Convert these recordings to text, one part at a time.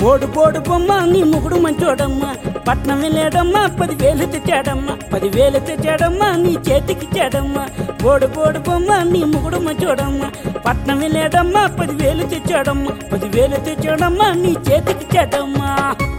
బోడు బోడు బొమ్మ నీ ముగుడు మంచోడమ్మా పట్నం వెళ్ళాడమ్మా 10,000 తెచ్చాడమ్మా 10,000 తెచ్చాడమ్మా నీ చేతికిచ్చాడమ్మా బోడు బోడు బొమ్మ నీ ముగుడు మంచోడమ్మా పట్నం వెళ్ళాడమ్మా 10,000 తెచ్చాడమ్మా 10,000 తెచ్చాడమ్మా నీ చేతికిచ్చాడమ్మా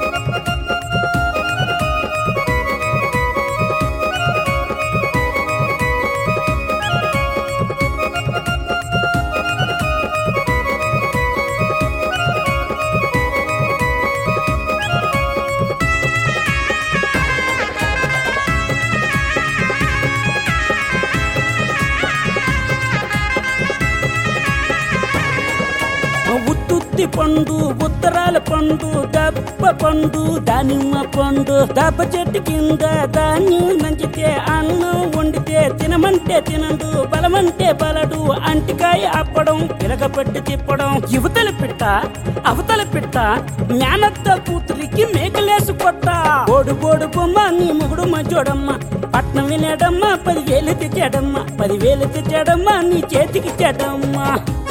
ఉత్తుత్తి పండు ఉత్తరాల పండు దప్ప పండు దానిమ్మ పండు దప్ప చెట్టు కింద ధాన్యం నంచితే అన్నం వండితే తినమంటే తినండు బలమంటే బలడు అంటికాయ అప్పడం పిలగపట్టి తిప్పడం యువతల పిట్ట అవతల పిట్ట జ్ఞానత్త కూతురికి మేకలేసు కొట్ట బోడు బోడు బొమ్మ నీ ముగుడు మంచోడమ్మ పట్నం వినేడమ్మా 10,000 తెచ్చాడమ్మా 10,000 తెచ్చాడమ్మా నీ చేతికిచ్చాడమ్మా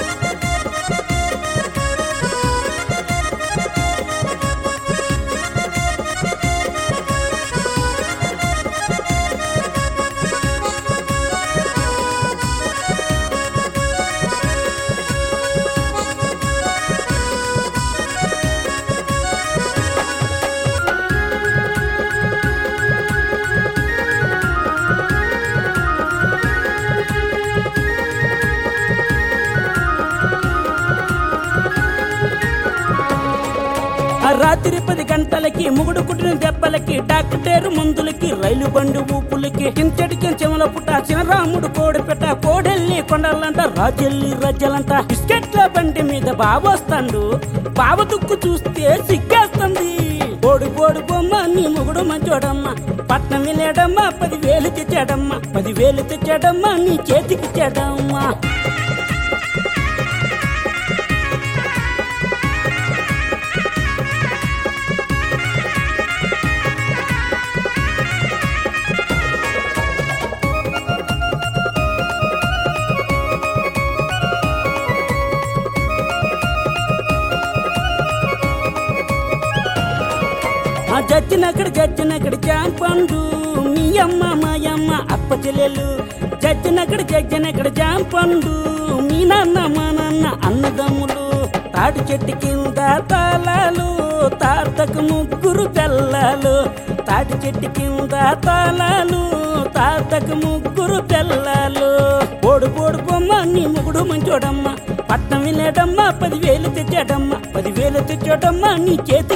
రాత్రి 10 గంటలకి ముగుడు కుట్టిన దెబ్బలకి డాక్టర్ మందులకి రైలు బండి ఊపులకి కించడికి చెమల పుట్ట చినరాముడు కోడిపెట్ట కోడెల్లి కొండలంట రాజెల్లి రజ్జలంట బిస్కెట్ల బండి మీద బాబొస్తాడు బావ దుక్కు చూస్తే సిగ్గేస్తుంది బోడు బోడు బొమ్మ నీ ముగుడు మంచోడమ్మా పట్నం వెళ్ళాడమ్మా 10,000 తెచ్చాడమ్మా 10,000 తెచ్చాడమ్మా నీ చేతికిచ్చాడమ్మా జడ్జినక్కడ జాంపండు మీ అమ్మ మాయమ్మ అప్ప చెల్లెలు జడ్జినక్కడ జాంపండు మీ నాన్న మా నాన్న అన్నదమ్ములు తాటి చెట్టు కింద తాళాలు తాతకు 3 పిల్లలు తాటి చెట్టు కింద తాళాలు తాతకు 3 పిల్లలు బోడు బోడు బొమ్మ నీ ముగుడు మంచోడమ్మా పట్నం వెళ్ళాడమ్మా 10,000 తెచ్చాడమ్మా 10,000 తెచ్చాడమ్మా నీ చేతి